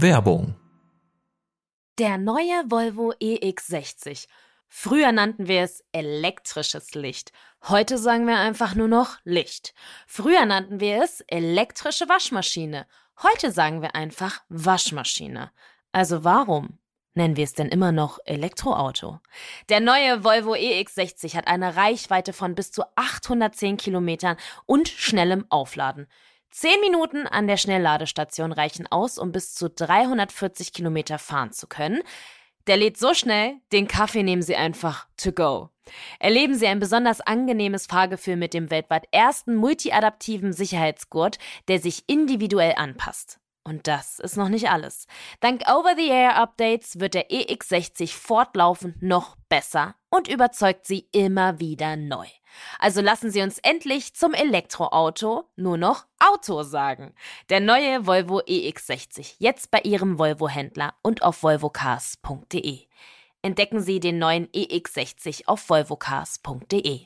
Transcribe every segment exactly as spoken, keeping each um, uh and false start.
Werbung. Der neue Volvo E X sechzig. Früher nannten wir es elektrisches Licht. Heute sagen wir einfach nur noch Licht. Früher nannten wir es elektrische Waschmaschine. Heute sagen wir einfach Waschmaschine. Also warum nennen wir es denn immer noch Elektroauto? Der neue Volvo E X sechzig hat eine Reichweite von bis zu achthundertzehn Kilometern und schnellem Aufladen. Zehn Minuten an der Schnellladestation reichen aus, um bis zu dreihundertvierzig Kilometer fahren zu können. Der lädt so schnell, den Kaffee nehmen Sie einfach to go. Erleben Sie ein besonders angenehmes Fahrgefühl mit dem weltweit ersten multiadaptiven Sicherheitsgurt, der sich individuell anpasst. Und das ist noch nicht alles. Dank Over-the-Air-Updates wird der E X sechzig fortlaufend noch besser und überzeugt Sie immer wieder neu. Also lassen Sie uns endlich zum Elektroauto nur noch Auto sagen. Der neue Volvo E X sechzig, jetzt bei Ihrem Volvo-Händler und auf volvo cars punkt de. Entdecken Sie den neuen E X sechzig auf volvo cars punkt de.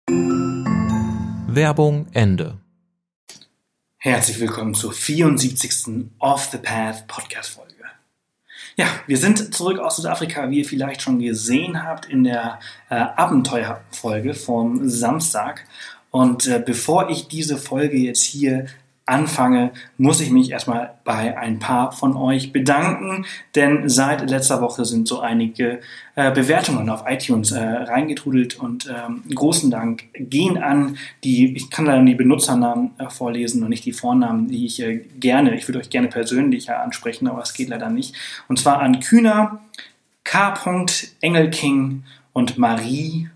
Werbung Ende. Herzlich willkommen zur vierundsiebzigsten Off the Path Podcast-Folge. Ja, wir sind zurück aus Südafrika, wie ihr vielleicht schon gesehen habt in der äh, Abenteuerfolge vom Samstag. Und äh, bevor ich diese Folge jetzt hier anfange, muss ich mich erstmal bei ein paar von euch bedanken, denn seit letzter Woche sind so einige äh, Bewertungen auf iTunes äh, reingetrudelt und ähm, großen Dank gehen an die, ich kann leider die Benutzernamen äh, vorlesen und nicht die Vornamen, die ich äh, gerne, ich würde euch gerne persönlich äh, ansprechen, aber es geht leider nicht. Und zwar an Kühner, K. Engelking und Marie.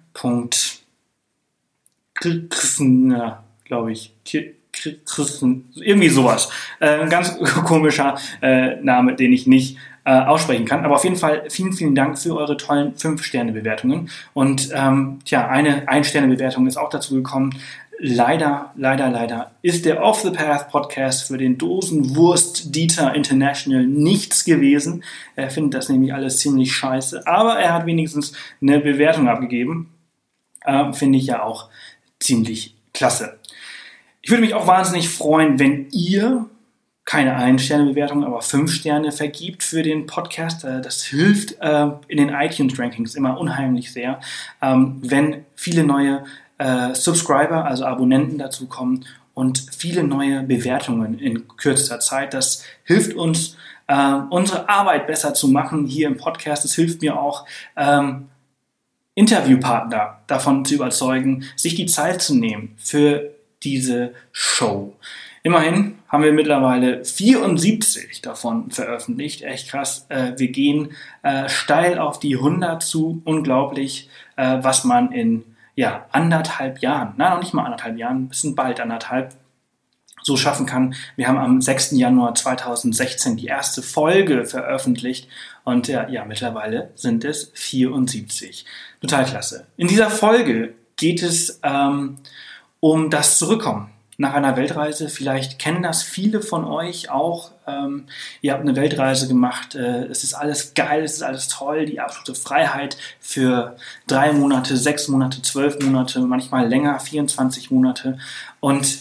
glaube ich, Christen, irgendwie sowas. Äh, ein ganz komischer äh, Name, den ich nicht äh, aussprechen kann. Aber auf jeden Fall vielen, vielen Dank für eure tollen fünf Sterne Bewertungen. Und ähm, tja, eine ein Sterne Bewertung ist auch dazu gekommen. Leider, leider, leider ist der Off the Path Podcast für den Dosenwurst Dieter International nichts gewesen. Er findet das nämlich alles ziemlich scheiße. Aber er hat wenigstens eine Bewertung abgegeben. Ähm, finde ich ja auch ziemlich klasse. Ich würde mich auch wahnsinnig freuen, wenn ihr keine ein Sterne Bewertung, aber fünf Sterne vergibt für den Podcast. Das hilft äh, in den iTunes-Rankings immer unheimlich sehr, ähm, wenn viele neue äh, Subscriber, also Abonnenten dazu kommen und viele neue Bewertungen in kürzester Zeit. Das hilft uns, äh, unsere Arbeit besser zu machen hier im Podcast. Es hilft mir auch, ähm, Interviewpartner davon zu überzeugen, sich die Zeit zu nehmen für diese Show. Immerhin haben wir mittlerweile vierundsiebzig davon veröffentlicht. Echt krass. Äh, wir gehen äh, steil auf die hundert zu. Unglaublich, äh, was man in ja, anderthalb Jahren, nein, noch nicht mal anderthalb Jahren, ein bisschen bald anderthalb, so schaffen kann. Wir haben am sechsten Januar zweitausendsechzehn die erste Folge veröffentlicht und ja, ja, mittlerweile sind es vierundsiebzig. Total klasse. In dieser Folge geht es ähm, um das Zurückkommen nach einer Weltreise. Vielleicht kennen das viele von euch auch. Ähm, ihr habt eine Weltreise gemacht. Äh, es ist alles geil, es ist alles toll. Die absolute Freiheit für drei Monate, sechs Monate, zwölf Monate, manchmal länger, vierundzwanzig Monate. Und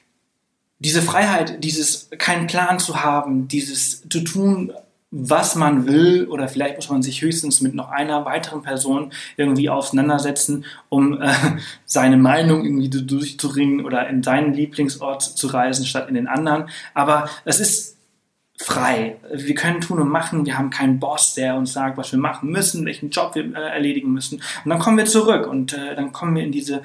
diese Freiheit, dieses keinen Plan zu haben, dieses zu tun, was man will, oder vielleicht muss man sich höchstens mit noch einer weiteren Person irgendwie auseinandersetzen, um äh, seine Meinung irgendwie durchzuringen oder in seinen Lieblingsort zu reisen, statt in den anderen. Aber es ist frei. Wir können tun und machen. Wir haben keinen Boss, der uns sagt, was wir machen müssen, welchen Job wir äh, erledigen müssen. Und dann kommen wir zurück und äh, dann kommen wir in diese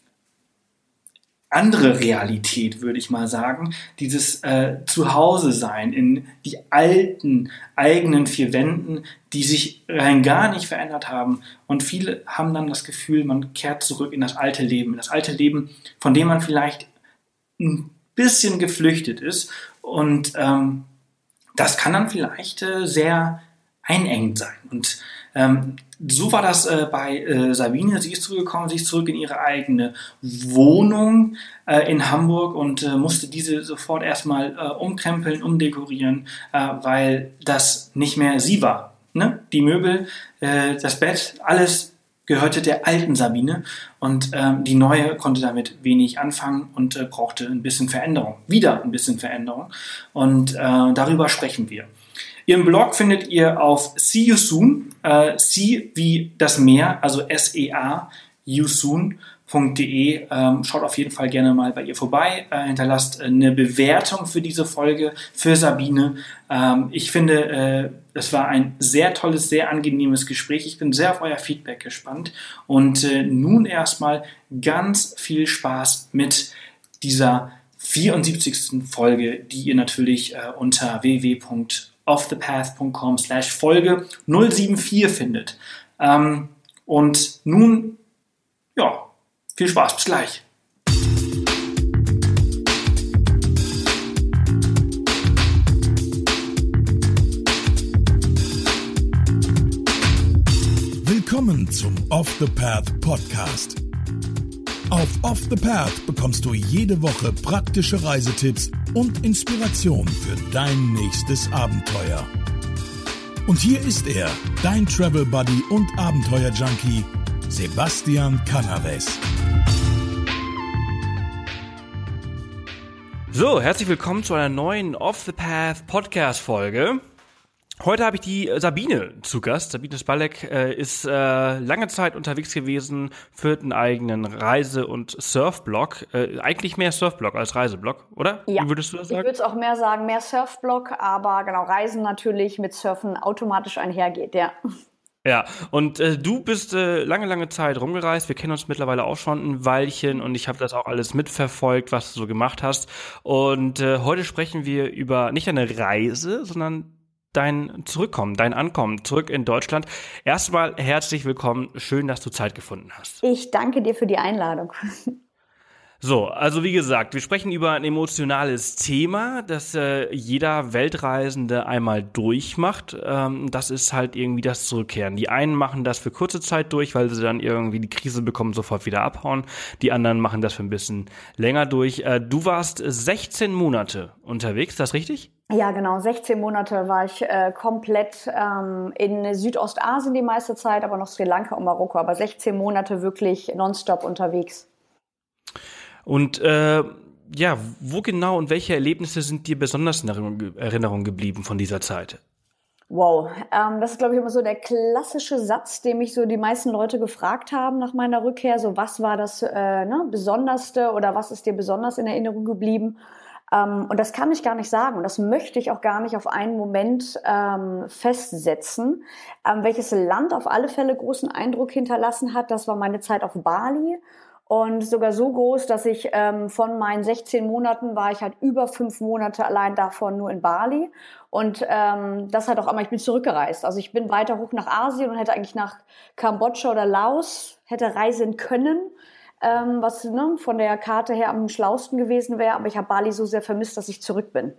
andere Realität, würde ich mal sagen, dieses äh, Zuhause sein in die alten eigenen vier Wänden, die sich rein gar nicht verändert haben. Und viele haben dann das Gefühl, man kehrt zurück in das alte Leben, in das alte Leben, von dem man vielleicht ein bisschen geflüchtet ist. Und ähm, das kann dann vielleicht äh, sehr einengend sein. Und ähm, so war das äh, bei äh, Sabine. Sie ist zurückgekommen, sie ist zurück in ihre eigene Wohnung äh, in Hamburg und äh, musste diese sofort erstmal äh, umkrempeln, umdekorieren, äh, weil das nicht mehr sie war. Ne? Die Möbel, äh, das Bett, alles gehörte der alten Sabine und ähm, die neue konnte damit wenig anfangen und äh, brauchte ein bisschen Veränderung. Wieder ein bisschen Veränderung und äh, darüber sprechen wir. Ihren Blog findet ihr auf See You Soon, äh, See wie das Meer, also S E A, yousoon punkt de. Ähm, schaut auf jeden Fall gerne mal bei ihr vorbei, äh, hinterlasst eine Bewertung für diese Folge für Sabine. Ähm, ich finde, äh, es war ein sehr tolles, sehr angenehmes Gespräch. Ich bin sehr auf euer Feedback gespannt und äh, nun erstmal ganz viel Spaß mit dieser vierundsiebzigsten Folge, die ihr natürlich äh, unter w w w punkt offthepath punkt com slash Folge null sieben vier findet. Ähm, und nun, ja, viel Spaß, bis gleich. Willkommen zum Off the Path Podcast. Auf Off the Path bekommst du jede Woche praktische Reisetipps und Inspiration für dein nächstes Abenteuer. Und hier ist er, dein Travel Buddy und Abenteuer-Junkie, Sebastian Canaves. So, herzlich willkommen zu einer neuen Off the Path Podcast Folge. Heute habe ich die Sabine zu Gast. Sabine Spalleck äh, ist äh, lange Zeit unterwegs gewesen, führt einen eigenen Reise- und Surfblog. Äh, eigentlich mehr Surfblog als Reiseblog, oder? Ja, wie würdest du das sagen? Ich würde es auch mehr sagen, mehr Surfblog, aber genau, Reisen natürlich mit Surfen automatisch einhergeht, ja. Ja, und äh, du bist äh, lange, lange Zeit rumgereist. Wir kennen uns mittlerweile auch schon ein Weilchen und ich habe das auch alles mitverfolgt, was du so gemacht hast. Und äh, heute sprechen wir über nicht eine Reise, sondern dein Zurückkommen, dein Ankommen zurück in Deutschland. Erstmal herzlich willkommen. Schön, dass du Zeit gefunden hast. Ich danke dir für die Einladung. So, also wie gesagt, wir sprechen über ein emotionales Thema, das äh, jeder Weltreisende einmal durchmacht. Ähm, das ist halt irgendwie das Zurückkehren. Die einen machen das für kurze Zeit durch, weil sie dann irgendwie die Krise bekommen, sofort wieder abhauen. Die anderen machen das für ein bisschen länger durch. Äh, du warst sechzehn Monate unterwegs, ist das richtig? Ja, genau. sechzehn Monate war ich äh, komplett ähm, in Südostasien die meiste Zeit, aber noch Sri Lanka und Marokko. Aber sechzehn Monate wirklich nonstop unterwegs. Und äh, ja, wo genau und welche Erlebnisse sind dir besonders in Erinnerung geblieben von dieser Zeit? Wow, ähm, das ist, glaube ich, immer so der klassische Satz, den mich so die meisten Leute gefragt haben nach meiner Rückkehr. So, was war das äh, ne, Besonderste oder was ist dir besonders in Erinnerung geblieben? Ähm, und das kann ich gar nicht sagen und das möchte ich auch gar nicht auf einen Moment ähm, festsetzen. Ähm, welches Land auf alle Fälle großen Eindruck hinterlassen hat, das war meine Zeit auf Bali. Und sogar so groß, dass ich ähm, von meinen sechzehn Monaten war ich halt über fünf Monate allein davon nur in Bali. Und ähm, das hat auch einmal, ich bin zurückgereist. Also ich bin weiter hoch nach Asien und hätte eigentlich nach Kambodscha oder Laos hätte reisen können, ähm, was ne, von der Karte her am schlausten gewesen wäre. Aber ich habe Bali so sehr vermisst, dass ich zurück bin.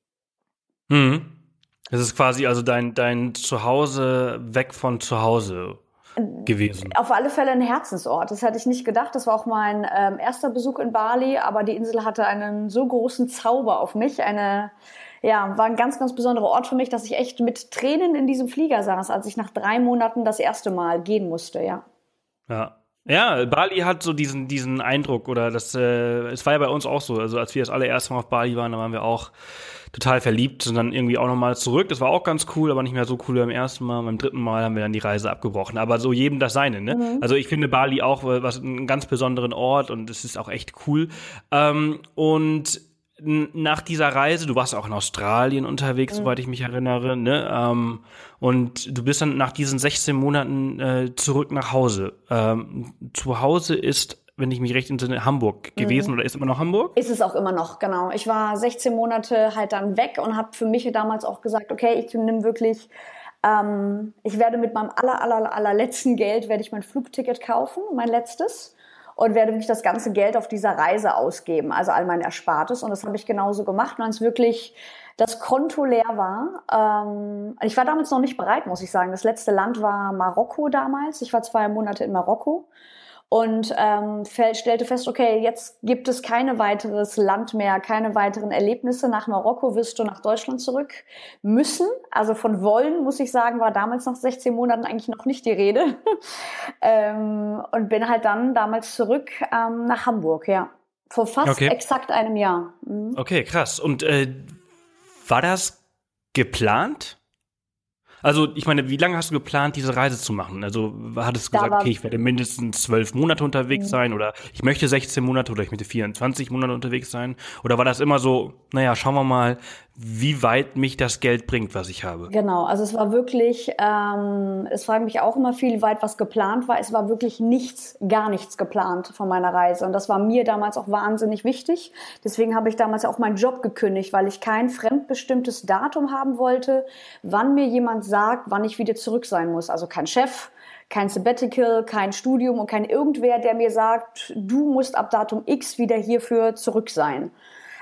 Mhm. Das ist quasi also dein, dein Zuhause weg von zu Hause gewesen. Auf alle Fälle ein Herzensort. Das hätte ich nicht gedacht. Das war auch mein ähm, erster Besuch in Bali, aber die Insel hatte einen so großen Zauber auf mich. Eine, ja, war ein ganz, ganz besonderer Ort für mich, dass ich echt mit Tränen in diesem Flieger saß, als ich nach drei Monaten das erste Mal gehen musste, ja. Ja. Ja, Bali hat so diesen, diesen Eindruck, oder das, äh, es war ja bei uns auch so, also als wir das allererste Mal auf Bali waren, da waren wir auch total verliebt und dann irgendwie auch nochmal zurück. Das war auch ganz cool, aber nicht mehr so cool wie beim ersten Mal. Beim dritten Mal haben wir dann die Reise abgebrochen. Aber so jedem das Seine, ne? Mhm. Also ich finde Bali auch was einen ganz besonderen Ort und es ist auch echt cool. Ähm, und nach dieser Reise, du warst auch in Australien unterwegs, mhm. soweit ich mich erinnere, ne? Ähm, und du bist dann nach diesen sechzehn Monaten äh, zurück nach Hause. Ähm, zu Hause ist, wenn ich mich recht entsinne, Hamburg gewesen, mhm. oder ist immer noch Hamburg? Ist es auch immer noch, genau. Ich war sechzehn Monate halt dann weg und habe für mich damals auch gesagt, okay, ich nehme wirklich, ähm, ich werde mit meinem aller, aller, allerletzten Geld, werde ich mein Flugticket kaufen, mein letztes. Und werde wirklich das ganze Geld auf dieser Reise ausgeben, also all mein Erspartes. Und das habe ich genauso gemacht. Und als wirklich das Konto leer war, ähm, ich war damals noch nicht bereit, muss ich sagen. Das letzte Land war Marokko damals. Ich war zwei Monate in Marokko und ähm, stellte fest, okay, jetzt gibt es kein weiteres Land mehr, keine weiteren Erlebnisse. Nach Marokko wirst du nach Deutschland zurück müssen. Also von wollen, muss ich sagen, war damals nach sechzehn Monaten eigentlich noch nicht die Rede. ähm, und bin halt dann damals zurück ähm, nach Hamburg, ja. Vor fast okay. exakt einem Jahr. Mhm. Okay, krass. Und äh, war das geplant? Also ich meine, wie lange hast du geplant, diese Reise zu machen? Also hattest du Da gesagt, war- okay, ich werde mindestens zwölf Monate unterwegs sein oder ich möchte sechzehn Monate oder ich möchte vierundzwanzig Monate unterwegs sein? Oder war das immer so, naja, schauen wir mal, wie weit mich das Geld bringt, was ich habe? Genau, also es war wirklich, ähm, es fragen mich auch immer viel, wie weit was geplant war. Es war wirklich nichts, gar nichts geplant von meiner Reise. Und das war mir damals auch wahnsinnig wichtig. Deswegen habe ich damals auch meinen Job gekündigt, weil ich kein fremdbestimmtes Datum haben wollte, wann mir jemand sagt, wann ich wieder zurück sein muss. Also kein Chef, kein Sabbatical, kein Studium und kein irgendwer, der mir sagt, du musst ab Datum X wieder hierfür zurück sein.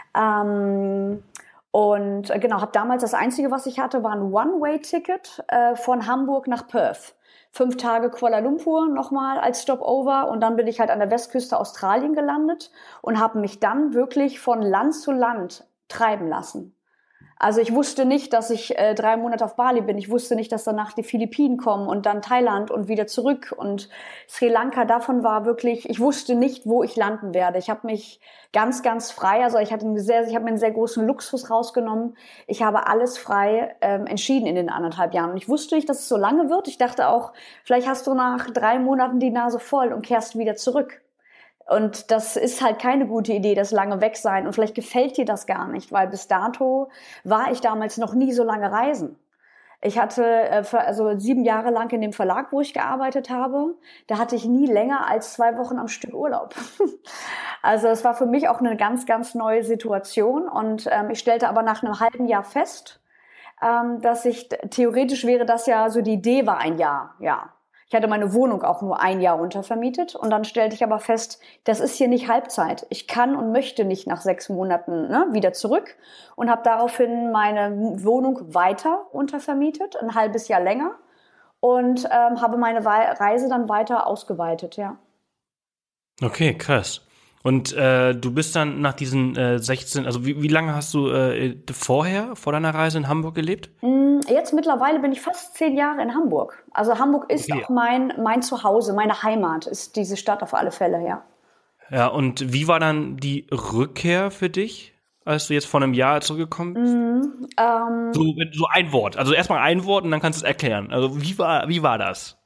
Ähm, Und äh, genau, habe damals das Einzige, was ich hatte, war ein One-Way-Ticket äh, von Hamburg nach Perth. Fünf Tage Kuala Lumpur nochmal als Stopover und dann bin ich halt an der Westküste Australien gelandet und habe mich dann wirklich von Land zu Land treiben lassen. Also ich wusste nicht, dass ich äh, drei Monate auf Bali bin. Ich wusste nicht, dass danach die Philippinen kommen und dann Thailand und wieder zurück. Und Sri Lanka, davon war wirklich, ich wusste nicht, wo ich landen werde. Ich habe mich ganz, ganz frei, also ich hatte einen sehr, ich habe mir einen sehr großen Luxus rausgenommen. Ich habe alles frei ähm, entschieden in den anderthalb Jahren. Und ich wusste nicht, dass es so lange wird. Ich dachte auch, vielleicht hast du nach drei Monaten die Nase voll und kehrst wieder zurück. Und das ist halt keine gute Idee, das lange weg sein. Und vielleicht gefällt dir das gar nicht, weil bis dato war ich damals noch nie so lange reisen. Ich hatte äh, für, also sieben Jahre lang in dem Verlag, wo ich gearbeitet habe, da hatte ich nie länger als zwei Wochen am Stück Urlaub. Also es war für mich auch eine ganz, ganz neue Situation. Und ähm, ich stellte aber nach einem halben Jahr fest, ähm, dass ich, theoretisch wäre das ja so, die Idee war ein Jahr, ja. Ich hatte meine Wohnung auch nur ein Jahr untervermietet und dann stellte ich aber fest, das ist hier nicht Halbzeit. Ich kann und möchte nicht nach sechs Monaten ne, wieder zurück und habe daraufhin meine Wohnung weiter untervermietet, ein halbes Jahr länger und ähm, habe meine Reise dann weiter ausgeweitet, ja. Okay, krass. Und äh, du bist dann nach diesen äh, sechzehn, also wie, wie lange hast du äh, vorher, vor deiner Reise in Hamburg gelebt? Jetzt mittlerweile bin ich fast zehn Jahre in Hamburg. Also Hamburg ist Okay. auch mein, mein Zuhause, meine Heimat ist diese Stadt auf alle Fälle, ja. Ja, und wie war dann die Rückkehr für dich, als du jetzt vor einem Jahr zurückgekommen bist? Ähm, So, so ein Wort. Also erstmal ein Wort und dann kannst du es erklären. Also wie war, wie war das?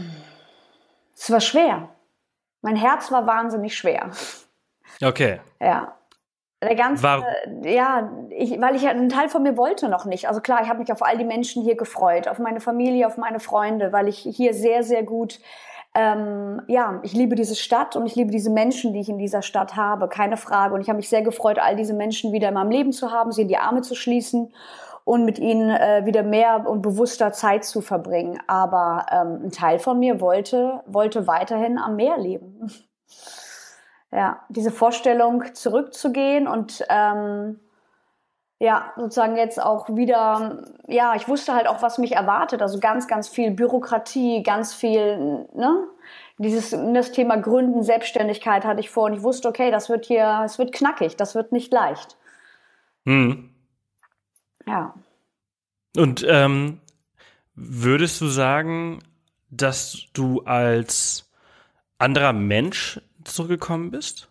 es war schwer. Mein Herz war wahnsinnig schwer. Okay. Ja. Der ganze, War- ja, ich, weil ich ja einen Teil von mir wollte noch nicht. Also klar, ich habe mich auf all die Menschen hier gefreut, auf meine Familie, auf meine Freunde, weil ich hier sehr, sehr gut, ähm, ja, ich liebe diese Stadt und ich liebe diese Menschen, die ich in dieser Stadt habe, keine Frage. Und ich habe mich sehr gefreut, all diese Menschen wieder in meinem Leben zu haben, sie in die Arme zu schließen und mit ihnen äh, wieder mehr und bewusster Zeit zu verbringen. Aber ähm, ein Teil von mir wollte, wollte weiterhin am Meer leben. Ja, diese Vorstellung zurückzugehen und ähm, ja, sozusagen jetzt auch wieder, ja, ich wusste halt auch, was mich erwartet, also ganz, ganz viel Bürokratie, ganz viel, ne, dieses, das Thema Gründen, Selbstständigkeit hatte ich vor und ich wusste, okay, das wird hier, es wird knackig, das wird nicht leicht. Hm. Ja. Und ähm, würdest du sagen, dass du als anderer Mensch zurückgekommen bist?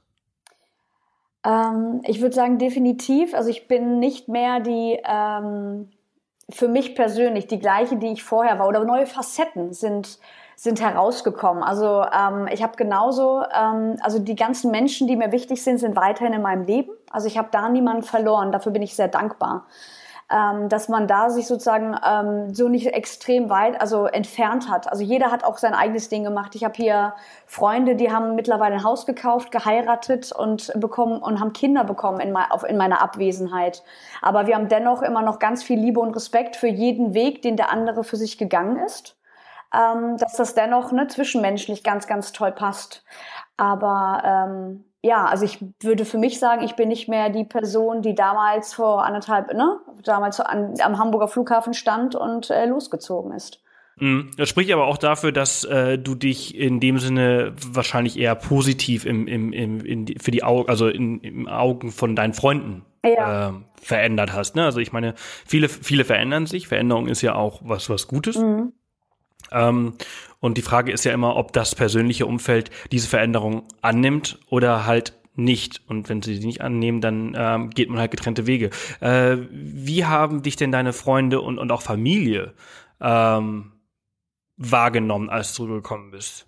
Ähm, ich würde sagen, definitiv. Also ich bin nicht mehr die, ähm, für mich persönlich, die gleiche, die ich vorher war. Oder neue Facetten sind, sind herausgekommen. Also ähm, ich habe genauso, ähm, also die ganzen Menschen, die mir wichtig sind, sind weiterhin in meinem Leben. Also ich habe da niemanden verloren. Dafür bin ich sehr dankbar. Ähm, dass man da sich sozusagen ähm, so nicht extrem weit, also entfernt hat. Also jeder hat auch sein eigenes Ding gemacht. Ich habe hier Freunde, die haben mittlerweile ein Haus gekauft, geheiratet und bekommen und haben Kinder bekommen in, mein, auf, in meiner Abwesenheit. Aber wir haben dennoch immer noch ganz viel Liebe und Respekt für jeden Weg, den der andere für sich gegangen ist. Ähm, dass das dennoch ne, zwischenmenschlich ganz, ganz toll passt. Aber ähm, ja, also ich würde für mich sagen, ich bin nicht mehr die Person, die damals vor anderthalb, ne, damals an, am Hamburger Flughafen stand und äh, losgezogen ist. Das spricht aber auch dafür, dass äh, du dich in dem Sinne wahrscheinlich eher positiv im, im, im, in die, für die Augen, also in, im Augen von deinen Freunden Ja. äh, verändert hast. Ne? Also ich meine, viele, viele verändern sich. Veränderung ist ja auch was, was Gutes. Mhm. Ähm, und die Frage ist ja immer, ob das persönliche Umfeld diese Veränderung annimmt oder halt nicht. Und wenn sie sie nicht annehmen, dann ähm, geht man halt getrennte Wege. Äh, wie haben dich denn deine Freunde und, und auch Familie ähm, wahrgenommen, als du zurückgekommen bist?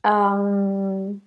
Ähm,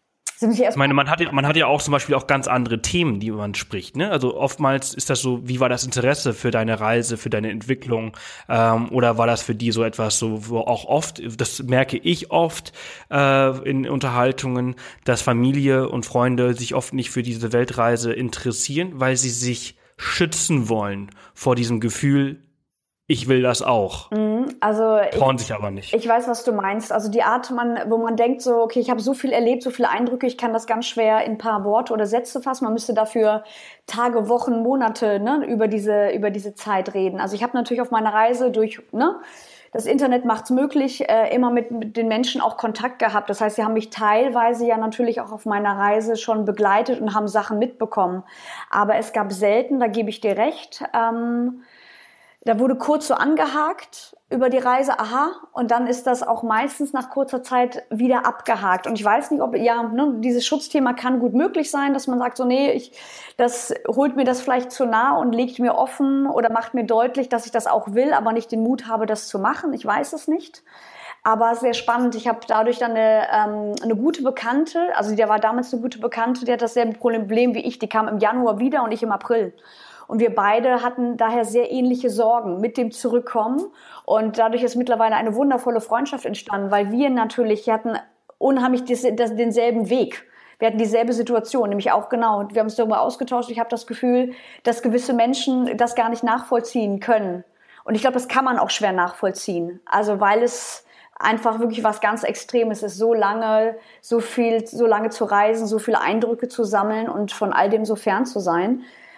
ich meine, man hat, ja, man hat ja auch zum Beispiel auch ganz andere Themen, die man spricht, ne? Also oftmals ist das so, wie war das Interesse für deine Reise, für deine Entwicklung? Ähm, oder war das für die so etwas, so wo auch oft, das merke ich oft äh, in Unterhaltungen, dass Familie und Freunde sich oft nicht für diese Weltreise interessieren, weil sie sich schützen wollen vor diesem Gefühl, ich will das auch. Also trauen ich, sich aber nicht. Ich weiß, was du meinst. Also die Art, man, wo man denkt so, okay, ich habe so viel erlebt, so viele Eindrücke, ich kann das ganz schwer in ein paar Worte oder Sätze fassen. Man müsste dafür Tage, Wochen, Monate ne, über diese über diese Zeit reden. Also ich habe natürlich auf meiner Reise durch ne, das Internet macht's möglich, äh, immer mit, mit den Menschen auch Kontakt gehabt. Das heißt, sie haben mich teilweise ja natürlich auch auf meiner Reise schon begleitet und haben Sachen mitbekommen. Aber es gab selten, da gebe ich dir recht, ähm, da wurde kurz so angehakt über die Reise, aha, und dann ist das auch meistens nach kurzer Zeit wieder abgehakt. Und ich weiß nicht, ob, ja, ne, dieses Schutzthema kann gut möglich sein, dass man sagt so, nee, ich, das holt mir das vielleicht zu nah und legt mir offen oder macht mir deutlich, dass ich das auch will, aber nicht den Mut habe, das zu machen. Ich weiß es nicht. Aber sehr spannend. Ich habe dadurch dann eine, ähm, eine gute Bekannte, also der war damals eine gute Bekannte, die hat dasselbe Problem wie ich. Die kam im Januar wieder und ich im April. Und wir beide hatten daher sehr ähnliche Sorgen mit dem Zurückkommen. Und dadurch ist mittlerweile eine wundervolle Freundschaft entstanden, weil wir natürlich hatten unheimlich das, das, denselben Weg. Wir hatten dieselbe Situation, nämlich auch genau. Wir haben uns darüber ausgetauscht. Ich habe das Gefühl, dass gewisse Menschen das gar nicht nachvollziehen können. Und ich glaube, das kann man auch schwer nachvollziehen. Also weil es einfach wirklich was ganz Extremes ist, so lange, so viel, so lange zu reisen, so viele Eindrücke zu sammeln und von all dem so fern zu sein.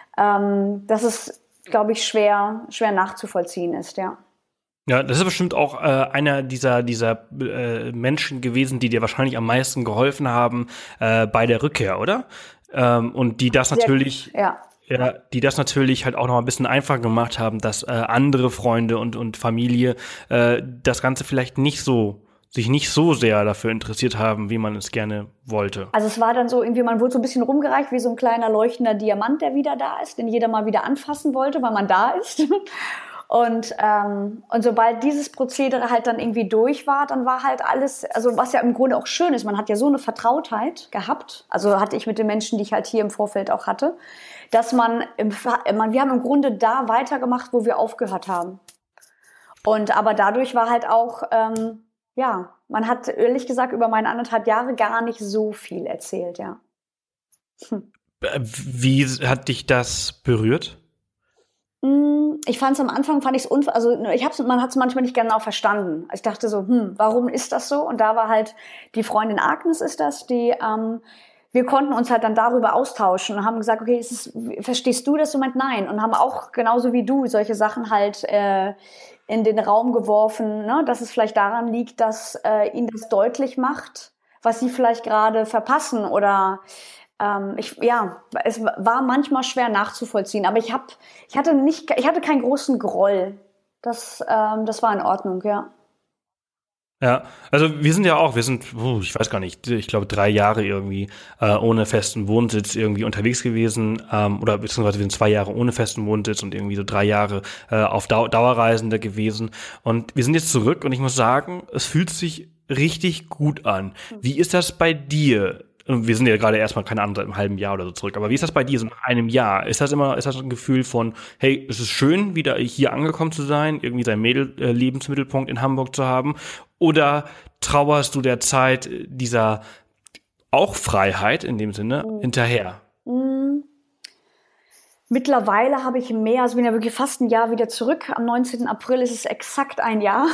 Ähm, dass es, glaube ich, schwer, schwer nachzuvollziehen ist, ja. Ja, das ist bestimmt auch äh, einer dieser dieser äh, Menschen gewesen, die dir wahrscheinlich am meisten geholfen haben äh, bei der Rückkehr, oder? Ähm, und die das natürlich, ja. ja, die das natürlich halt auch noch ein bisschen einfacher gemacht haben, dass äh, andere Freunde und und Familie äh, das Ganze vielleicht nicht so sich nicht so sehr dafür interessiert haben, wie man es gerne wollte. Also es war dann so, irgendwie, man wurde so ein bisschen rumgereicht wie so ein kleiner leuchtender Diamant, der wieder da ist, den jeder mal wieder anfassen wollte, weil man da ist. Und, ähm, und sobald dieses Prozedere halt dann irgendwie durch war, dann war halt alles, also was ja im Grunde auch schön ist, man hat ja so eine Vertrautheit gehabt, also hatte ich mit den Menschen, die ich halt hier im Vorfeld auch hatte, dass man, im, man wir haben im Grunde da weitergemacht, wo wir aufgehört haben. Und aber dadurch war halt auch, ähm, ja, man hat ehrlich gesagt über meine anderthalb Jahre gar nicht so viel erzählt, ja. Hm. Wie hat dich das berührt? Ich fand es am Anfang, fand ich es unver- also ich hab's, man hat es manchmal nicht genau verstanden. Ich dachte so, hm, warum ist das so? Und da war halt die Freundin Agnes ist das, die, ähm, wir konnten uns halt dann darüber austauschen und haben gesagt, okay, ist es, verstehst du das? Und meint nein. Und haben auch genauso wie du solche Sachen halt äh, in den Raum geworfen, ne? Dass es vielleicht daran liegt, dass äh, ihnen das deutlich macht, was sie vielleicht gerade verpassen oder ähm, ich, ja, es war manchmal schwer nachzuvollziehen, aber ich hab, ich hatte nicht, ich hatte keinen großen Groll. Das, ähm, das war in Ordnung, ja. Ja, also wir sind ja auch, wir sind, uh, ich weiß gar nicht, ich glaube drei Jahre irgendwie äh, ohne festen Wohnsitz irgendwie unterwegs gewesen, ähm, oder beziehungsweise wir sind zwei Jahre ohne festen Wohnsitz und irgendwie so drei Jahre äh, auf Dau- Dauerreisende gewesen. Und wir sind jetzt zurück und ich muss sagen, es fühlt sich richtig gut an. Wie ist das bei dir? Und wir sind ja gerade erstmal, keine Ahnung, seit einem halben Jahr oder so zurück. Aber wie ist das bei dir so nach einem Jahr? Ist das immer, ist das ein Gefühl von, hey, es ist schön, wieder hier angekommen zu sein, irgendwie deinen Mädel, äh, Lebensmittelpunkt in Hamburg zu haben? Oder trauerst du der Zeit dieser auch Freiheit in dem Sinne mhm. hinterher? Mhm. Mittlerweile habe ich mehr, also bin ja wirklich fast ein Jahr wieder zurück. Am neunzehnten April ist es exakt ein Jahr.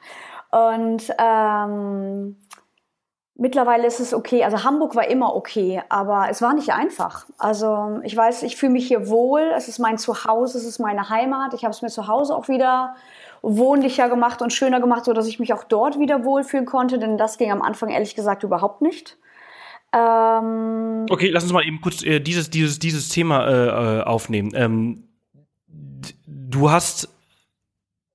Und ähm, mittlerweile ist es okay. Also Hamburg war immer okay, aber es war nicht einfach. Also ich weiß, ich fühle mich hier wohl. Es ist mein Zuhause, es ist meine Heimat. Ich habe es mir zu Hause auch wieder wohnlicher gemacht und schöner gemacht, so dass ich mich auch dort wieder wohlfühlen konnte. Denn das ging am Anfang ehrlich gesagt überhaupt nicht. Ähm okay, lass uns mal eben kurz äh, dieses dieses dieses Thema äh, aufnehmen. Ähm, du hast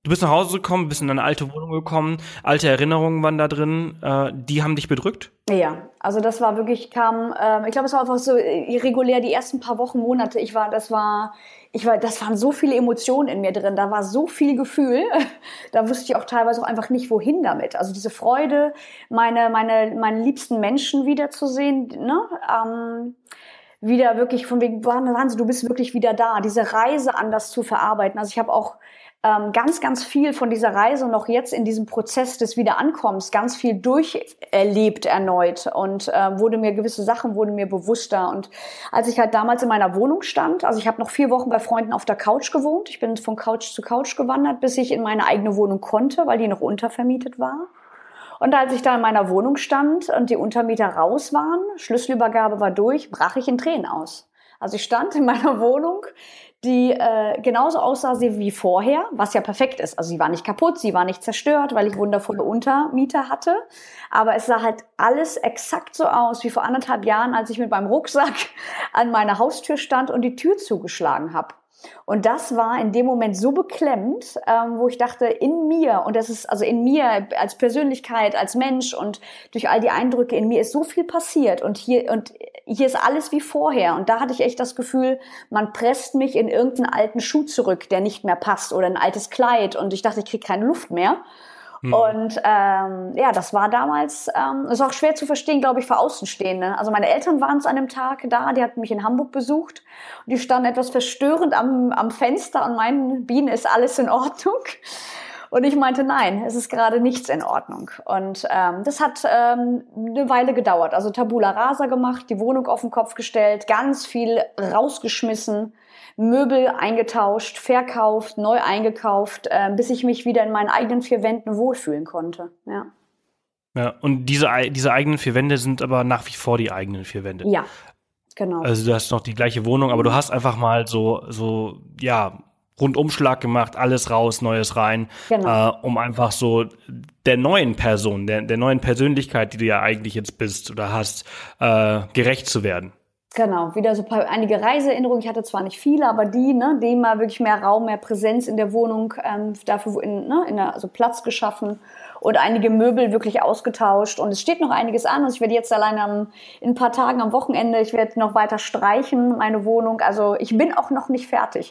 Du bist nach Hause gekommen, bist in eine alte Wohnung gekommen, alte Erinnerungen waren da drin, äh, die haben dich bedrückt? Ja, also das war wirklich, kam, ähm, ich glaube, es war einfach so irregulär die ersten paar Wochen, Monate. Ich war, das war, ich war, das waren so viele Emotionen in mir drin, da war so viel Gefühl, da wusste ich auch teilweise auch einfach nicht, wohin damit. Also diese Freude, meine, meine, meine liebsten Menschen wiederzusehen, ne, ähm, wieder wirklich von wegen, Wahnsinn, du bist wirklich wieder da, diese Reise anders zu verarbeiten. Also ich habe auch ähm, ganz, ganz viel von dieser Reise noch jetzt in diesem Prozess des Wiederankommens ganz viel durcherlebt erneut und äh, wurde mir gewisse Sachen wurden mir bewusster. Und als ich halt damals in meiner Wohnung stand, also ich habe noch vier Wochen bei Freunden auf der Couch gewohnt, ich bin von Couch zu Couch gewandert, bis ich in meine eigene Wohnung konnte, weil die noch untervermietet war. Und als ich da in meiner Wohnung stand und die Untermieter raus waren, Schlüsselübergabe war durch, brach ich in Tränen aus. Also ich stand in meiner Wohnung, die äh, genauso aussah wie vorher, was ja perfekt ist. Also sie war nicht kaputt, sie war nicht zerstört, weil ich wundervolle Untermieter hatte. Aber es sah halt alles exakt so aus wie vor anderthalb Jahren, als ich mit meinem Rucksack an meiner Haustür stand und die Tür zugeschlagen habe. Und das war in dem Moment so beklemmend, ähm, wo ich dachte, in mir, und das ist also in mir als Persönlichkeit, als Mensch und durch all die Eindrücke, in mir ist so viel passiert und hier und hier ist alles wie vorher. Und da hatte ich echt das Gefühl, man presst mich in irgendeinen alten Schuh zurück, der nicht mehr passt, oder ein altes Kleid, und ich dachte, ich kriege keine Luft mehr. Hm. Und ähm, ja, das war damals, ähm, ist auch schwer zu verstehen, glaube ich, für Außenstehende. Also meine Eltern waren es an dem Tag da, die hatten mich in Hamburg besucht und die standen etwas verstörend am, am Fenster und meinten, Biene, ist alles in Ordnung? Und ich meinte, nein, es ist gerade nichts in Ordnung. Und ähm, das hat ähm, eine Weile gedauert. Also Tabula Rasa gemacht, die Wohnung auf den Kopf gestellt, ganz viel rausgeschmissen, Möbel eingetauscht, verkauft, neu eingekauft, äh, bis ich mich wieder in meinen eigenen vier Wänden wohlfühlen konnte. Ja. Ja, und diese, diese eigenen vier Wände sind aber nach wie vor die eigenen vier Wände. Ja, genau. Also du hast noch die gleiche Wohnung, aber du hast einfach mal so, so ja, Rundumschlag gemacht, alles raus, Neues rein, genau. äh, um einfach so der neuen Person, der, der neuen Persönlichkeit, die du ja eigentlich jetzt bist oder hast, äh, gerecht zu werden. Genau, wieder so ein paar, einige Reiseerinnerungen. Ich hatte zwar nicht viele, aber die, ne, dem mal wirklich mehr Raum, mehr Präsenz in der Wohnung, ähm, dafür in, ne, in der, also Platz geschaffen und einige Möbel wirklich ausgetauscht. Und es steht noch einiges an. Also ich werde jetzt allein am, in ein paar Tagen am Wochenende, ich werde noch weiter streichen, meine Wohnung. Also ich bin auch noch nicht fertig.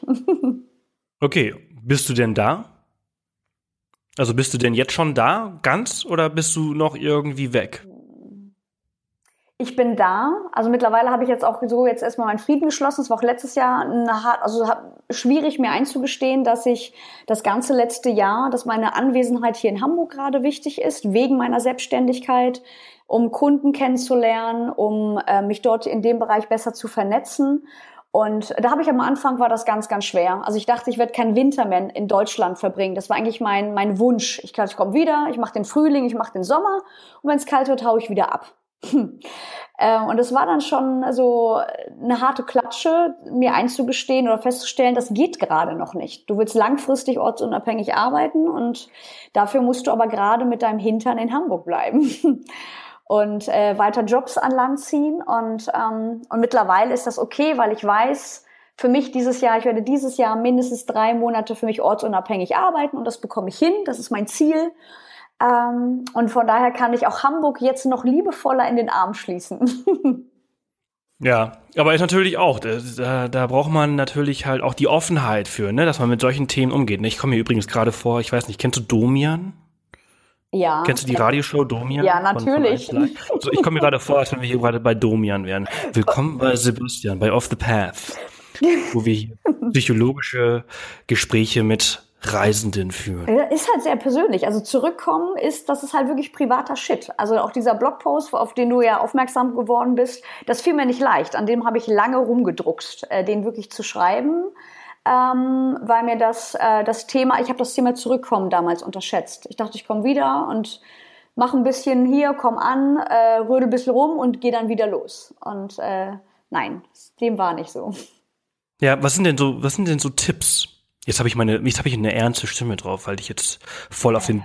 Okay, bist du denn da? Also bist du denn jetzt schon da, ganz, oder bist du noch irgendwie weg? Ich bin da. Also mittlerweile habe ich jetzt auch so jetzt erstmal meinen Frieden geschlossen. Es war auch letztes Jahr eine hart, also schwierig mir einzugestehen, dass ich das ganze letzte Jahr, dass meine Anwesenheit hier in Hamburg gerade wichtig ist, wegen meiner Selbstständigkeit, um Kunden kennenzulernen, um äh, mich dort in dem Bereich besser zu vernetzen. Und da habe ich am Anfang, war das ganz, ganz schwer. Also ich dachte, ich werde keinen Winter mehr in Deutschland verbringen. Das war eigentlich mein mein Wunsch. Ich, ich komme wieder, ich mache den Frühling, ich mache den Sommer und wenn es kalt wird, haue ich wieder ab. Hm. Äh, und es war dann schon so eine harte Klatsche, mir einzugestehen oder festzustellen, das geht gerade noch nicht. Du willst langfristig ortsunabhängig arbeiten und dafür musst du aber gerade mit deinem Hintern in Hamburg bleiben. Und äh, weiter Jobs an Land ziehen. Und, ähm, und mittlerweile ist das okay, weil ich weiß, für mich dieses Jahr, ich werde dieses Jahr mindestens drei Monate für mich ortsunabhängig arbeiten und das bekomme ich hin, das ist mein Ziel. Ähm, und von daher kann ich auch Hamburg jetzt noch liebevoller in den Arm schließen. Ja, aber ist natürlich auch, da, da braucht man natürlich halt auch die Offenheit für, ne, dass man mit solchen Themen umgeht. Ich komme mir übrigens gerade vor, ich weiß nicht, kennst du Domian? Ja. Kennst du die Radioshow Domian? Ja, natürlich. Von, von so, ich komme mir gerade vor, als wenn wir hier gerade bei Domian wären. Willkommen bei Sebastian, bei Off the Path, wo wir hier psychologische Gespräche mit Reisenden führen. Ist halt sehr persönlich. Also zurückkommen ist, das ist halt wirklich privater Shit. Also auch dieser Blogpost, auf den du ja aufmerksam geworden bist, das fiel mir nicht leicht. An dem habe ich lange rumgedruckst, äh, den wirklich zu schreiben. Ähm, weil mir das äh, das Thema, ich habe das Thema Zurückkommen damals unterschätzt. Ich dachte, ich komme wieder und mache ein bisschen hier, komm an, äh, rödel ein bisschen rum und gehe dann wieder los. Und äh, nein, dem war nicht so. Ja, was sind denn so, was sind denn so Tipps? Jetzt habe ich meine, jetzt habe ich eine ernste Stimme drauf, weil ich jetzt voll auf den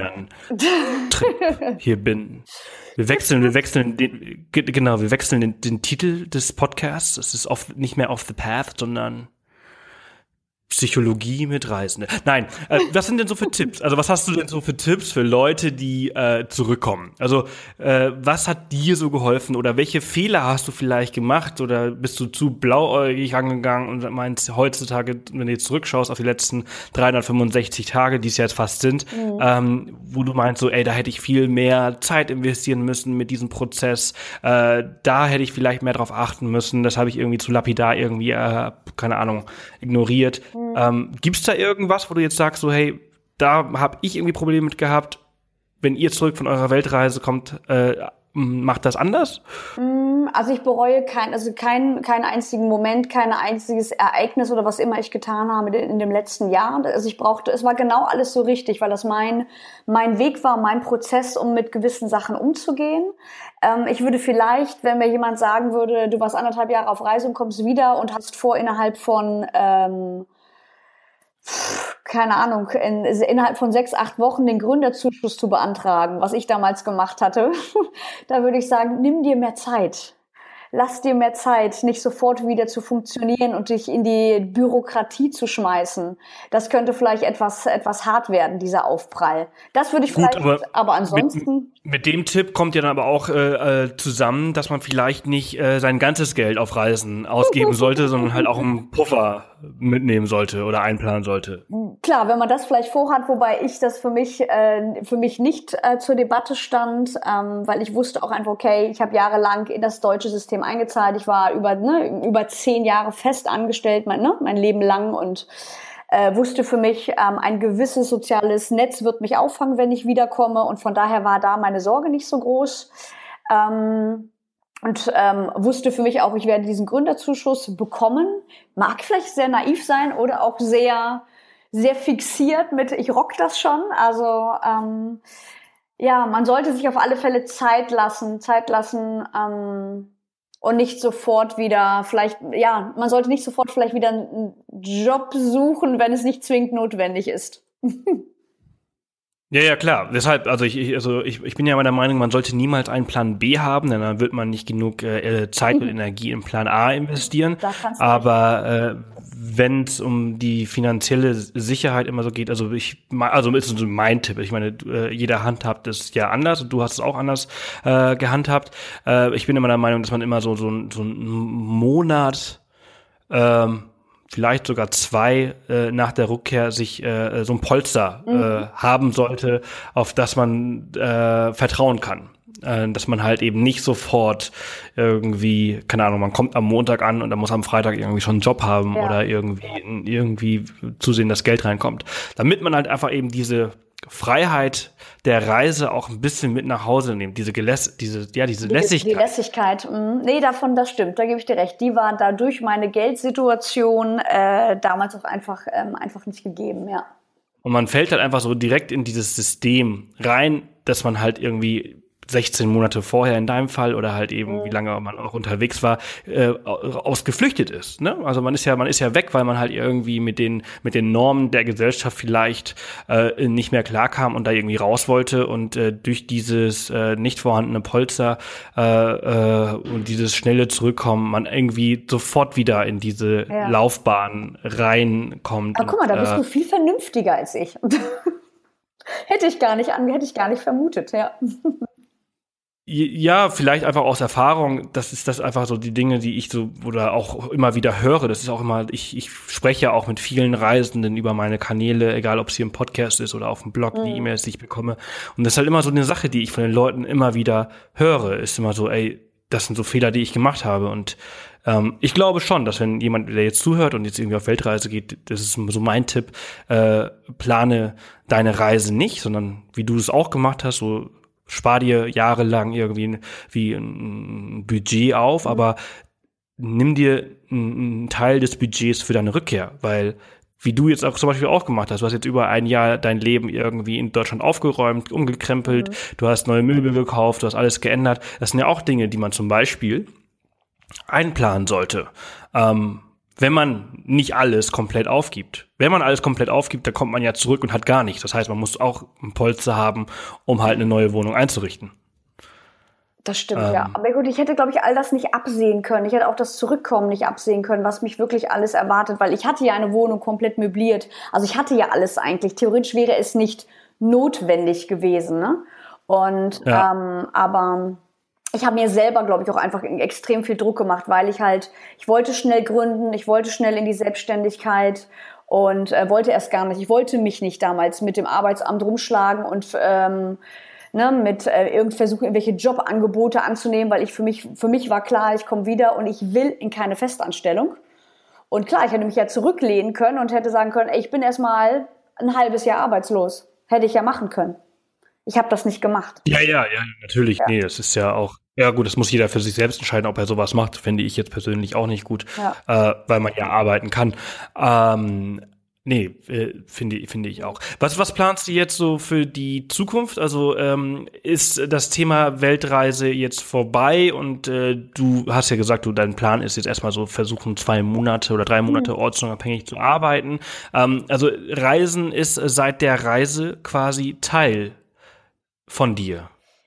Domian-Trip hier bin. Wir wechseln, wir wechseln den, genau, wir wechseln den, den Titel des Podcasts. Es ist off, nicht mehr Off the Path, sondern Psychologie mit Reisende. Nein, äh, was sind denn so für Tipps? Also was hast du denn so für Tipps für Leute, die äh, zurückkommen? Also äh, was hat dir so geholfen oder welche Fehler hast du vielleicht gemacht oder bist du zu blauäugig angegangen und meinst heutzutage, wenn du jetzt zurückschaust auf die letzten dreihundertfünfundsechzig Tage, die es ja jetzt fast sind, mhm. ähm, wo du meinst so, ey, da hätte ich viel mehr Zeit investieren müssen mit diesem Prozess, äh, da hätte ich vielleicht mehr drauf achten müssen, das habe ich irgendwie zu lapidar irgendwie, äh, keine Ahnung, ignoriert. Mhm. Ähm, gibt's da irgendwas, wo du jetzt sagst, so hey, da habe ich irgendwie Probleme mit gehabt, wenn ihr zurück von eurer Weltreise kommt, äh, macht das anders? Also ich bereue kein, also keinen keinen einzigen Moment, kein einziges Ereignis oder was immer ich getan habe in dem letzten Jahr. Also ich brauchte, es war genau alles so richtig, weil das mein mein Weg war, mein Prozess, um mit gewissen Sachen umzugehen. Ähm, ich würde vielleicht, wenn mir jemand sagen würde, du warst anderthalb Jahre auf Reise und kommst wieder und hast vor, innerhalb von ähm, keine Ahnung, in, innerhalb von sechs, acht Wochen den Gründerzuschuss zu beantragen, was ich damals gemacht hatte, da würde ich sagen, nimm dir mehr Zeit. Lass dir mehr Zeit, nicht sofort wieder zu funktionieren und dich in die Bürokratie zu schmeißen. Das könnte vielleicht etwas etwas hart werden, dieser Aufprall. Das würde ich Gut, vielleicht, aber, aber ansonsten... Mit, mit dem Tipp kommt ja dann aber auch äh, zusammen, dass man vielleicht nicht äh, sein ganzes Geld auf Reisen ausgeben sollte, sondern halt auch einen Puffer mitnehmen sollte oder einplanen sollte. Klar, wenn man das vielleicht vorhat, wobei ich das für mich äh, für mich nicht äh, zur Debatte stand, ähm, weil ich wusste auch einfach, okay, ich habe jahrelang in das deutsche System eingezahlt. Ich war über ne, über zehn Jahre fest angestellt, mein, ne, mein Leben lang und äh, wusste für mich, ähm, ein gewisses soziales Netz wird mich auffangen, wenn ich wiederkomme. Und von daher war da meine Sorge nicht so groß. Ähm, und ähm, wusste für mich auch, ich werde diesen Gründerzuschuss bekommen. Mag vielleicht sehr naiv sein oder auch sehr sehr fixiert mit, ich rock das schon. Also ähm, ja, man sollte sich auf alle Fälle Zeit lassen, Zeit lassen ähm, und nicht sofort wieder, vielleicht, ja, man sollte nicht sofort vielleicht wieder einen Job suchen, wenn es nicht zwingend notwendig ist. Ja, ja, klar. Deshalb, also ich, ich, also ich, ich bin ja meiner Meinung, man sollte niemals einen Plan B haben, denn dann wird man nicht genug äh, Zeit und Energie in Plan A investieren. Aber äh, wenn es um die finanzielle Sicherheit immer so geht, also ich, also ist so mein Tipp. Ich meine, äh, jeder handhabt es ja anders und du hast es auch anders äh, gehandhabt. Äh, ich bin immer der Meinung, dass man immer so so, so einen Monat ähm, vielleicht sogar zwei äh, nach der Rückkehr sich äh, so ein Polster mhm. äh, haben sollte, auf das man äh, vertrauen kann. Äh, dass man halt eben nicht sofort irgendwie, keine Ahnung, man kommt am Montag an und dann muss am Freitag irgendwie schon einen Job haben ja. oder irgendwie irgendwie zusehen, dass Geld reinkommt. Damit man halt einfach eben diese Freiheit der Reise auch ein bisschen mit nach Hause nimmt, diese Geläss, diese, ja, diese die, Lässigkeit. Die Lässigkeit, mh. nee, davon, das stimmt, da gebe ich dir recht. Die war dadurch meine Geldsituation äh, damals auch einfach, ähm, einfach nicht gegeben, ja. Und man fällt halt einfach so direkt in dieses System rein, dass man halt irgendwie sechzehn Monate vorher in deinem Fall oder halt eben, mhm. wie lange man auch unterwegs war, äh, ausgeflüchtet ist. Ne? Also man ist ja, man ist ja weg, weil man halt irgendwie mit den mit den Normen der Gesellschaft vielleicht äh, nicht mehr klarkam und da irgendwie raus wollte und äh, durch dieses äh, nicht vorhandene Polster äh, äh, und dieses schnelle Zurückkommen man irgendwie sofort wieder in diese ja. Laufbahn reinkommt. Aber guck mal, da bist äh, du viel vernünftiger als ich. hätte ich gar nicht an, hätte ich gar nicht vermutet, ja. Ja, vielleicht einfach aus Erfahrung, das ist das einfach so die Dinge, die ich so oder auch immer wieder höre. Das ist auch immer, ich, ich spreche ja auch mit vielen Reisenden über meine Kanäle, egal ob es hier im Podcast ist oder auf dem Blog, mhm. die E-Mails, die ich bekomme. Und das ist halt immer so eine Sache, die ich von den Leuten immer wieder höre, ist immer so, ey, das sind so Fehler, die ich gemacht habe. Und ähm, ich glaube schon, dass wenn jemand, der jetzt zuhört und jetzt irgendwie auf Weltreise geht, das ist so mein Tipp, äh, plane deine Reise nicht, sondern wie du es auch gemacht hast, so spar dir jahrelang irgendwie wie ein Budget auf, aber nimm dir einen Teil des Budgets für deine Rückkehr, weil wie du jetzt auch zum Beispiel auch gemacht hast, du hast jetzt über ein Jahr dein Leben irgendwie in Deutschland aufgeräumt, umgekrempelt, mhm. du hast neue Möbel gekauft, du hast alles geändert. Das sind ja auch Dinge, die man zum Beispiel einplanen sollte. Ähm, wenn man nicht alles komplett aufgibt. Wenn man alles komplett aufgibt, dann kommt man ja zurück und hat gar nichts. Das heißt, man muss auch ein Polster haben, um halt eine neue Wohnung einzurichten. Das stimmt, Ähm, ja. Aber gut, ich hätte, glaube ich, all das nicht absehen können. Ich hätte auch das Zurückkommen nicht absehen können, was mich wirklich alles erwartet, weil ich hatte ja eine Wohnung komplett möbliert. Also ich hatte ja alles eigentlich. Theoretisch wäre es nicht notwendig gewesen, ne? Und, Ja. ähm, aber ich habe mir selber, glaube ich, auch einfach extrem viel Druck gemacht, weil ich halt, ich wollte schnell gründen, ich wollte schnell in die Selbstständigkeit und äh, wollte erst gar nicht, ich wollte mich nicht damals mit dem Arbeitsamt rumschlagen und ähm, ne, mit äh, irgend versuchen, irgendwelche Jobangebote anzunehmen, weil ich für mich, für mich war klar, ich komme wieder und ich will in keine Festanstellung. Und klar, ich hätte mich ja zurücklehnen können und hätte sagen können, ey, ich bin erstmal ein halbes Jahr arbeitslos. Hätte ich ja machen können. Ich habe das nicht gemacht. Ja, ja, ja, natürlich. Ja. Nee, das ist ja auch, ja gut, das muss jeder für sich selbst entscheiden, ob er sowas macht. Finde ich jetzt persönlich auch nicht gut, Ja. äh, weil man ja arbeiten kann. Ähm, nee, äh, finde finde ich auch. Was, was planst du jetzt so für die Zukunft? Also ähm, ist das Thema Weltreise jetzt vorbei und äh, du hast ja gesagt, du dein Plan ist jetzt erstmal so versuchen, zwei Monate oder drei Monate ortsunabhängig zu arbeiten. Ähm, also Reisen ist seit der Reise quasi Teil von dir.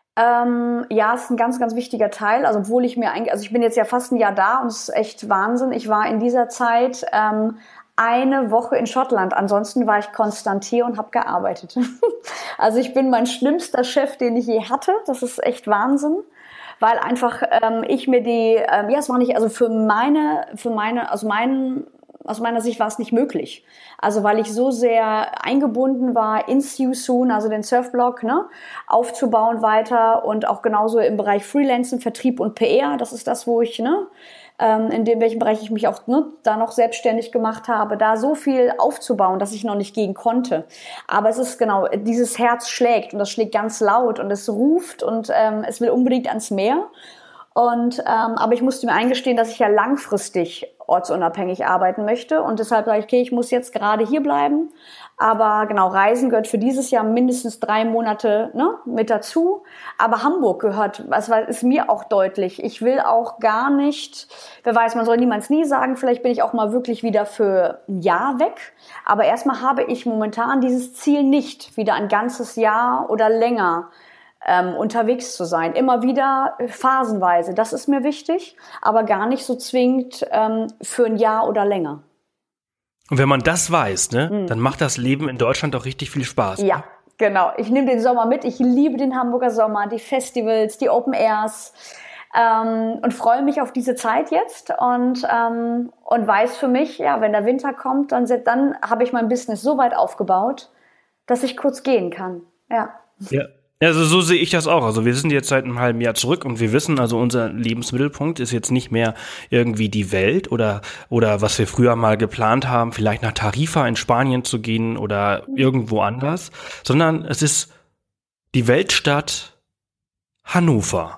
Ähm, ja, es ist ein ganz, ganz wichtiger Teil. Also obwohl ich mir eigentlich, also ich bin jetzt ja fast ein Jahr da und es ist echt Wahnsinn. Ich war in dieser Zeit ähm, eine Woche in Schottland. Ansonsten war ich konstant hier und habe gearbeitet. Also ich bin mein schlimmster Chef, den ich je hatte. Das ist echt Wahnsinn. Weil einfach ähm, ich mir die, ähm, ja, es war nicht, also für meine, für meine, aus meinen Aus meiner Sicht war es nicht möglich. Also weil ich so sehr eingebunden war in Sue Soon, also den Surfblog, ne, aufzubauen weiter und auch genauso im Bereich Freelancing, Vertrieb und P R. Das ist das, wo ich, ne, ähm, in dem welchen Bereich ich mich auch ne, da noch selbstständig gemacht habe, da so viel aufzubauen, dass ich noch nicht gehen konnte. Aber es ist genau, dieses Herz schlägt und das schlägt ganz laut und es ruft und ähm, es will unbedingt ans Meer. Und ähm, aber ich musste mir eingestehen, dass ich ja langfristig ortsunabhängig arbeiten möchte und deshalb sage ich, okay, ich muss jetzt gerade hier bleiben. Aber genau, Reisen gehört für dieses Jahr mindestens drei Monate ne, mit dazu. Aber Hamburg gehört, was ist mir auch deutlich. Ich will auch gar nicht, wer weiß, man soll niemals nie sagen, vielleicht bin ich auch mal wirklich wieder für ein Jahr weg. Aber erstmal habe ich momentan dieses Ziel nicht, wieder ein ganzes Jahr oder länger Ähm, unterwegs zu sein. Immer wieder phasenweise. Das ist mir wichtig, aber gar nicht so zwingend ähm, für ein Jahr oder länger. Und wenn man das weiß, ne, Mhm. dann macht das Leben in Deutschland auch richtig viel Spaß. Ja, Ne? genau. Ich nehme den Sommer mit. Ich liebe den Hamburger Sommer, die Festivals, die Open Airs ähm, und freue mich auf diese Zeit jetzt und, ähm, und weiß für mich, ja, wenn der Winter kommt, dann, dann habe ich mein Business so weit aufgebaut, dass ich kurz gehen kann. Ja. Ja. Also so sehe ich das auch. Also wir sind jetzt seit einem halben Jahr zurück und wir wissen, also unser Lebensmittelpunkt ist jetzt nicht mehr irgendwie die Welt oder oder was wir früher mal geplant haben, vielleicht nach Tarifa in Spanien zu gehen oder irgendwo anders, sondern es ist die Weltstadt Hannover.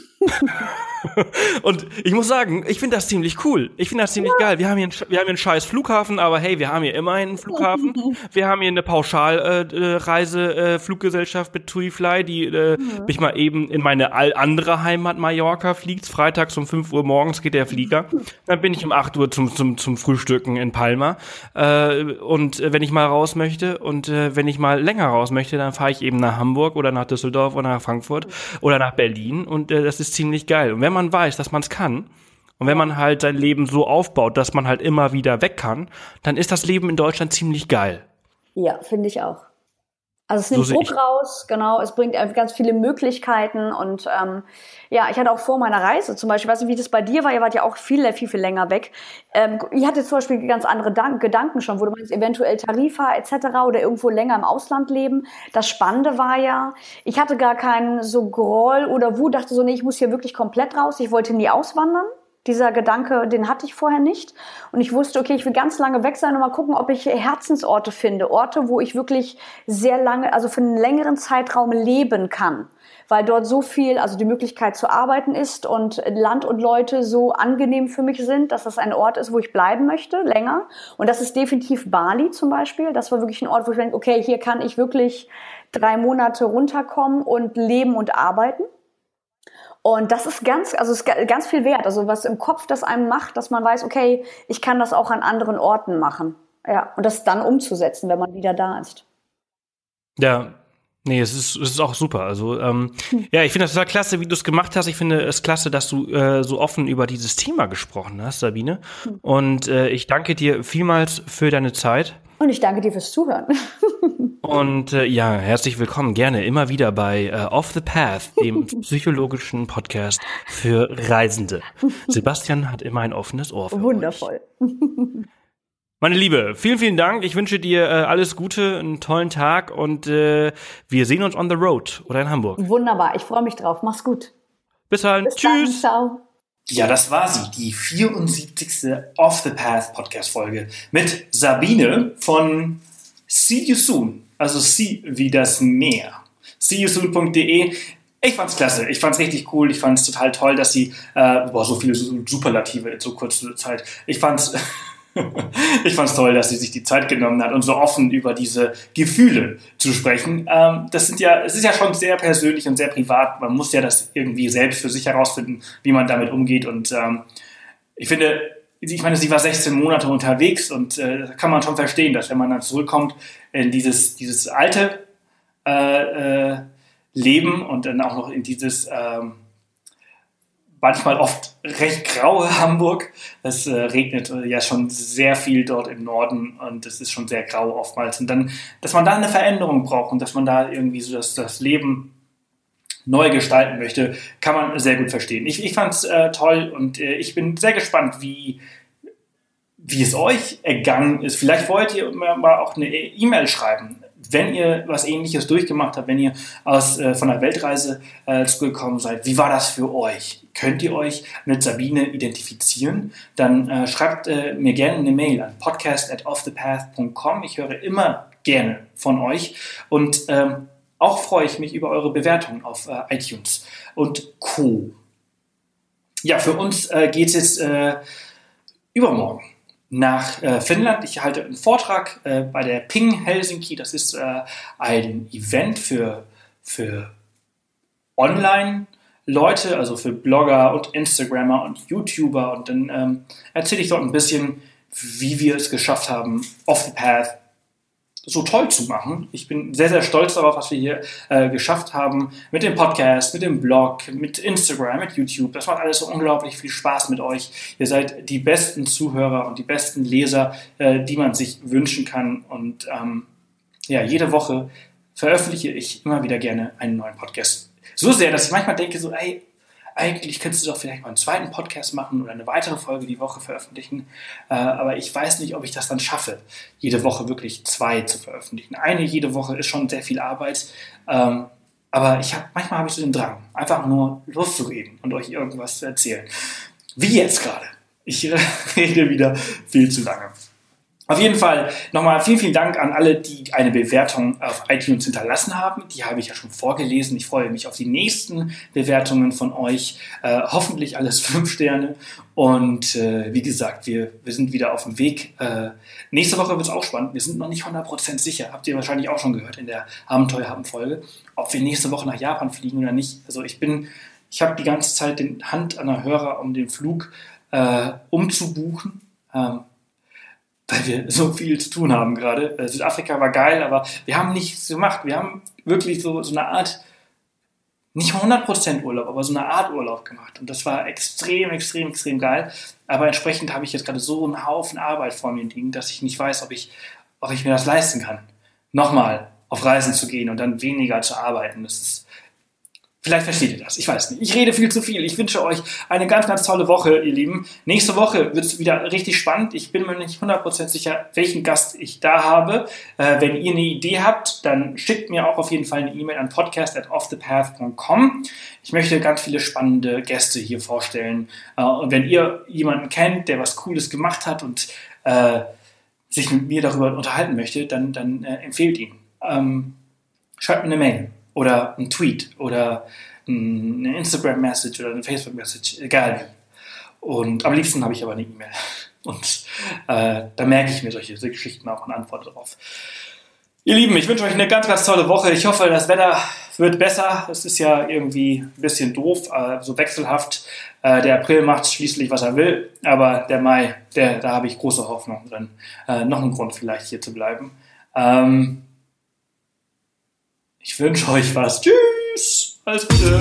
Und ich muss sagen, ich finde das ziemlich cool. Ich finde das ziemlich ja. geil. Wir haben hier einen, wir haben hier einen scheiß Flughafen, aber hey, wir haben hier immerhin einen Flughafen. Wir haben hier eine Pauschalreise-Fluggesellschaft äh, mit TuiFly, die äh, mhm. mich mal eben in meine all andere Heimat Mallorca fliegt. Freitags um fünf Uhr morgens geht der Flieger. Dann bin ich um acht Uhr zum zum zum Frühstücken in Palma. Äh, und äh, wenn ich mal raus möchte und äh, wenn ich mal länger raus möchte, dann fahre ich eben nach Hamburg oder nach Düsseldorf oder nach Frankfurt oder nach Berlin. Und äh, das ist ziemlich geil. Und wenn man weiß, dass man es kann und wenn man halt sein Leben so aufbaut, dass man halt immer wieder weg kann, dann ist das Leben in Deutschland ziemlich geil. Ja, finde ich auch. Also es nimmt So Druck ich. raus, genau, es bringt einfach ganz viele Möglichkeiten und ähm, ja, ich hatte auch vor meiner Reise zum Beispiel, ich weiß nicht, wie das bei dir war, ihr wart ja auch viel, viel, viel länger weg. Ähm, ich hatte zum Beispiel ganz andere Dan- Gedanken schon, wo du meinst, eventuell Tarifa et cetera oder irgendwo länger im Ausland leben. Das Spannende war ja, ich hatte gar keinen so Groll oder Wut, dachte so, nee, ich muss hier wirklich komplett raus, ich wollte nie auswandern. Dieser Gedanke, den hatte ich vorher nicht. Und ich wusste, okay, ich will ganz lange weg sein und mal gucken, ob ich Herzensorte finde. Orte, wo ich wirklich sehr lange, also für einen längeren Zeitraum leben kann. Weil dort so viel, also die Möglichkeit zu arbeiten ist und Land und Leute so angenehm für mich sind, dass das ein Ort ist, wo ich bleiben möchte, länger. Und das ist definitiv Bali zum Beispiel. Das war wirklich ein Ort, wo ich denke, okay, hier kann ich wirklich drei Monate runterkommen und leben und arbeiten. Und das ist ganz, also ist ganz viel wert. Also was im Kopf das einem macht, dass man weiß, okay, ich kann das auch an anderen Orten machen. Ja, und das dann umzusetzen, wenn man wieder da ist. Ja, Nee, es ist, es ist auch super. Also, ähm, hm. ja, ich finde das total klasse, wie du es gemacht hast. Ich finde es klasse, dass du äh, so offen über dieses Thema gesprochen hast, Sabine. Hm. Und äh, ich danke dir vielmals für deine Zeit. Und ich danke dir fürs Zuhören. Und äh, ja, herzlich willkommen gerne immer wieder bei äh, Off the Path, dem psychologischen Podcast für Reisende. Sebastian hat immer ein offenes Ohr für Wundervoll. euch. Meine Liebe, vielen, vielen Dank. Ich wünsche dir äh, alles Gute, einen tollen Tag und äh, wir sehen uns on the road oder in Hamburg. Wunderbar, ich freue mich drauf. Mach's gut. Bis dann. Bis Tschüss. Dann, ciao. Ja, das war sie, die vierundsiebzigste Off the Path Podcast-Folge mit Sabine von See You Soon, also See wie das Meer, see you soon punkt de. Ich fand's klasse, ich fand's richtig cool, ich fand's total toll, dass sie, äh, boah, so viele Superlative in so kurzer Zeit, ich fand's... Ich fand es toll, dass sie sich die Zeit genommen hat und so offen über diese Gefühle zu sprechen. Ähm, das sind ja, es ist ja schon sehr persönlich und sehr privat. Man muss ja das irgendwie selbst für sich herausfinden, wie man damit umgeht. Und ähm, ich finde, ich meine, sie war sechzehn Monate unterwegs und äh, da kann man schon verstehen, dass wenn man dann zurückkommt in dieses, dieses alte äh, äh, Leben und dann auch noch in dieses ähm, manchmal oft recht graue Hamburg. Es äh, regnet äh, ja schon sehr viel dort im Norden und es ist schon sehr grau oftmals. Und dann, dass man da eine Veränderung braucht und dass man da irgendwie so das, das Leben neu gestalten möchte, kann man sehr gut verstehen. Ich, ich fand es äh, toll und äh, ich bin sehr gespannt, wie, wie es euch ergangen ist. Vielleicht wollt ihr mal auch eine E-Mail schreiben, wenn ihr was Ähnliches durchgemacht habt, wenn ihr aus, äh, von der Weltreise äh, zurückgekommen seid. Wie war das für euch? Könnt ihr euch mit Sabine identifizieren? Dann äh, schreibt äh, mir gerne eine Mail an podcast at off the path punkt com. Ich höre immer gerne von euch und ähm, auch freue ich mich über eure Bewertungen auf äh, iTunes und Co. Ja, für uns äh, geht es jetzt äh, übermorgen nach äh, Finnland. Ich halte einen Vortrag äh, bei der Ping Helsinki. Das ist äh, ein Event für, für Online-Leute, also für Blogger und Instagrammer und YouTuber. Und dann ähm, erzähle ich dort ein bisschen, wie wir es geschafft haben, Off the Path so toll zu machen. Ich bin sehr, sehr stolz darauf, was wir hier äh, geschafft haben mit dem Podcast, mit dem Blog, mit Instagram, mit YouTube. Das macht alles so unglaublich viel Spaß mit euch. Ihr seid die besten Zuhörer und die besten Leser, äh, die man sich wünschen kann. Und ähm, ja, jede Woche veröffentliche ich immer wieder gerne einen neuen Podcast. So sehr, dass ich manchmal denke, so, ey, eigentlich könntest du doch vielleicht mal einen zweiten Podcast machen oder eine weitere Folge die Woche veröffentlichen. Äh, aber ich weiß nicht, ob ich das dann schaffe, jede Woche wirklich zwei zu veröffentlichen. Eine jede Woche ist schon sehr viel Arbeit. Ähm, aber ich hab, manchmal habe ich so den Drang, einfach nur loszureden und euch irgendwas zu erzählen. Wie jetzt gerade. Ich rede wieder viel zu lange. Auf jeden Fall nochmal vielen, vielen Dank an alle, die eine Bewertung auf iTunes hinterlassen haben. Die habe ich ja schon vorgelesen. Ich freue mich auf die nächsten Bewertungen von euch. Äh, hoffentlich alles fünf Sterne. Und äh, wie gesagt, wir, wir sind wieder auf dem Weg. Äh, nächste Woche wird es auch spannend. Wir sind noch nicht hundert Prozent sicher. Habt ihr wahrscheinlich auch schon gehört in der Abenteuerhaben-Folge, ob wir nächste Woche nach Japan fliegen oder nicht. Also ich bin, ich habe die ganze Zeit die Hand an der Hörer, um den Flug äh, umzubuchen. Ähm, weil wir so viel zu tun haben gerade. Äh, Südafrika war geil, aber wir haben nichts gemacht. Wir haben wirklich so, so eine Art, nicht hundert Prozent Urlaub, aber so eine Art Urlaub gemacht. Und das war extrem, extrem, extrem geil. Aber entsprechend habe ich jetzt gerade so einen Haufen Arbeit vor mir liegen, dass ich nicht weiß, ob ich, ob ich mir das leisten kann, nochmal auf Reisen zu gehen und dann weniger zu arbeiten. Das ist Vielleicht versteht ihr das, ich weiß nicht. Ich rede viel zu viel. Ich wünsche euch eine ganz, ganz tolle Woche, ihr Lieben. Nächste Woche wird es wieder richtig spannend. Ich bin mir nicht hundert Prozent sicher, welchen Gast ich da habe. Äh, wenn ihr eine Idee habt, dann schickt mir auch auf jeden Fall eine E-Mail an podcast at off the path punkt com. Ich möchte ganz viele spannende Gäste hier vorstellen. Äh, und wenn ihr jemanden kennt, der was Cooles gemacht hat und äh, sich mit mir darüber unterhalten möchte, dann, dann äh, empfehlt ihn. Ähm, schreibt mir eine Mail. Oder ein Tweet oder eine Instagram-Message oder eine Facebook-Message, egal wie. Und am liebsten habe ich aber eine E-Mail. Und äh, da merke ich mir solche Geschichten auch und antworte darauf. Ihr Lieben, ich wünsche euch eine ganz, ganz tolle Woche. Ich hoffe, das Wetter wird besser. Es ist ja irgendwie ein bisschen doof, äh, so wechselhaft. Äh, der April macht schließlich, was er will. Aber der Mai, der, da habe ich große Hoffnung drin. Äh, noch ein Grund vielleicht hier zu bleiben. Ähm, Ich wünsche euch was. Tschüss. Alles Gute.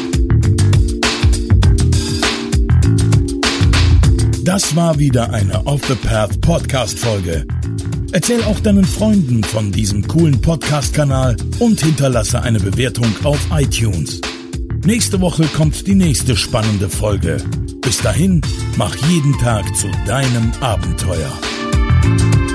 Das war wieder eine Off the Path Podcast-Folge. Erzähl auch deinen Freunden von diesem coolen Podcast-Kanal und hinterlasse eine Bewertung auf iTunes. Nächste Woche kommt die nächste spannende Folge. Bis dahin, mach jeden Tag zu deinem Abenteuer.